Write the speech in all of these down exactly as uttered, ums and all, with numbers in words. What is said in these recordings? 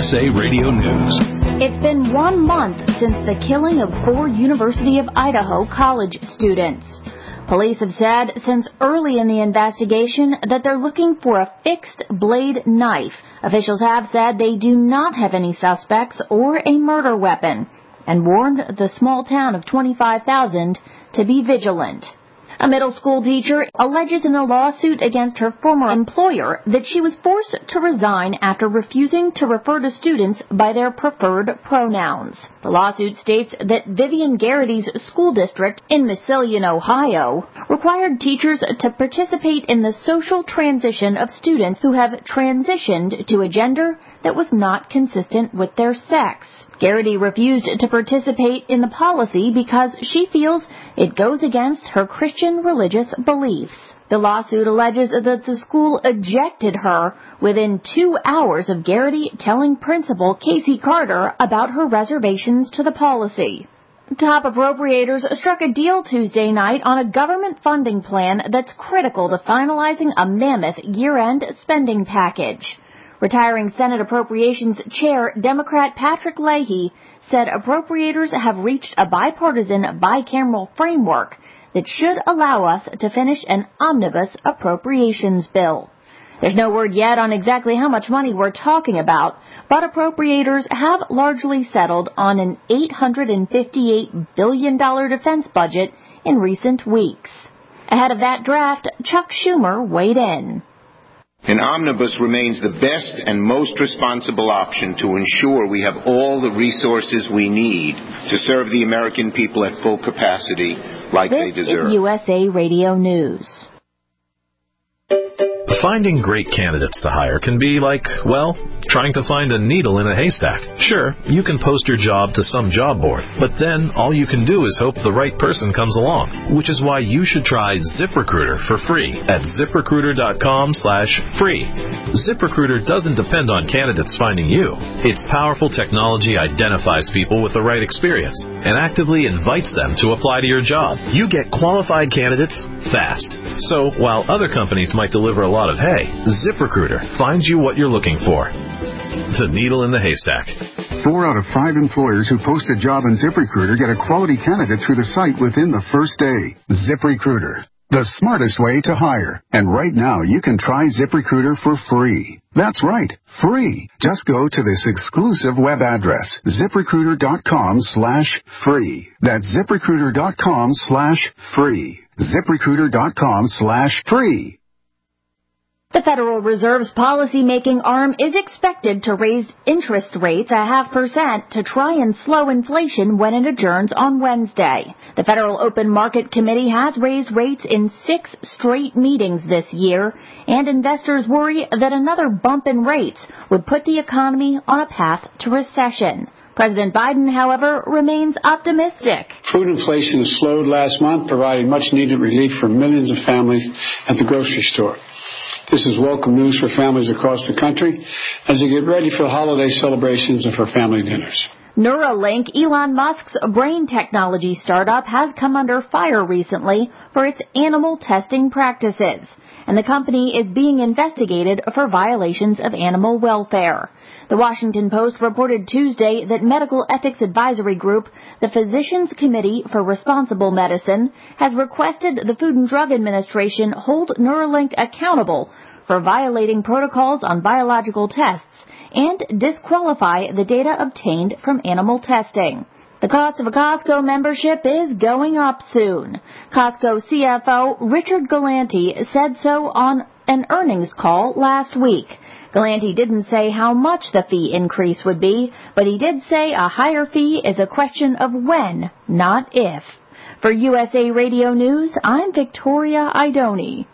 S A Radio News. It's been one month since the killing of four University of Idaho college students. Police have said since early in the investigation that they're looking for a fixed blade knife. Officials have said they do not have any suspects or a murder weapon and warned the small town of twenty-five thousand to be vigilant. A middle school teacher alleges in a lawsuit against her former employer that she was forced to resign after refusing to refer to students by their preferred pronouns. The lawsuit states that Vivian Garrity's school district in Massillon, Ohio, required teachers to participate in the social transition of students who have transitioned to a gender that was not consistent with their sex. Garrity refused to participate in the policy because she feels it goes against her Christian religious beliefs. The lawsuit alleges that the school ejected her within two hours of Garrity telling Principal Casey Carter about her reservations to the policy. Top appropriators struck a deal Tuesday night on a government funding plan that's critical to finalizing a mammoth year-end spending package. Retiring Senate Appropriations Chair Democrat Patrick Leahy said appropriators have reached a bipartisan bicameral framework that should allow us to finish an omnibus appropriations bill. There's no word yet on exactly how much money we're talking about, but appropriators have largely settled on an eight hundred fifty-eight billion dollars defense budget in recent weeks. Ahead of that draft, Chuck Schumer weighed in. An omnibus remains the best and most responsible option to ensure we have all the resources we need to serve the American people at full capacity like this they deserve. Is U S A Radio News. Finding great candidates to hire can be like, well, trying to find a needle in a haystack. Sure, you can post your job to some job board, but then all you can do is hope the right person comes along, which is why you should try ZipRecruiter for free at ZipRecruiter.com slash free. ZipRecruiter doesn't depend on candidates finding you. Its powerful technology identifies people with the right experience and actively invites them to apply to your job. You get qualified candidates fast. So while other companies might deliver a lot of hay, ZipRecruiter finds you what you're looking for. The needle in the haystack. Four out of five employers who post a job in ZipRecruiter get a quality candidate through the site within the first day. ZipRecruiter, the smartest way to hire. And right now, you can try ZipRecruiter for free. That's right, free. Just go to this exclusive web address, ZipRecruiter.com slash free. That's ZipRecruiter.com slash free. ZipRecruiter.com slash free. The Federal Reserve's policymaking arm is expected to raise interest rates a half percent to try and slow inflation when it adjourns on Wednesday. The Federal Open Market Committee has raised rates in six straight meetings this year, and investors worry that another bump in rates would put the economy on a path to recession. President Biden, however, remains optimistic. Food inflation slowed last month, providing much-needed relief for millions of families at the grocery store. This is welcome news for families across the country as they get ready for the holiday celebrations and for family dinners. Neuralink, Elon Musk's brain technology startup, has come under fire recently for its animal testing practices, and the company is being investigated for violations of animal welfare. The Washington Post reported Tuesday that Medical Ethics Advisory Group, the Physicians Committee for Responsible Medicine, has requested the Food and Drug Administration hold Neuralink accountable for violating protocols on biological tests and disqualify the data obtained from animal testing. The cost of a Costco membership is going up soon. Costco C F O Richard Galanti said so on an earnings call last week. Galanti didn't say how much the fee increase would be, but he did say a higher fee is a question of when, not if. For U S A Radio News, I'm Victoria Idoni.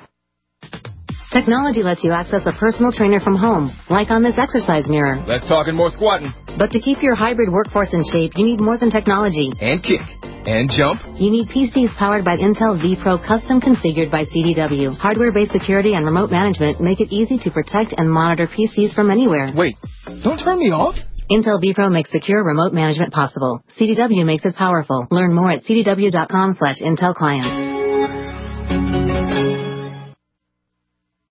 Technology lets you access a personal trainer from home, like on this exercise mirror. Less talking, more squatting. But to keep your hybrid workforce in shape, you need more than technology. And kick. And jump. You need P Cs powered by Intel vPro, custom configured by C D W. Hardware-based security and remote management make it easy to protect and monitor P Cs from anywhere. Wait, don't turn me off. Intel vPro makes secure remote management possible. C D W makes it powerful. Learn more at cdw.com slash Intel Client.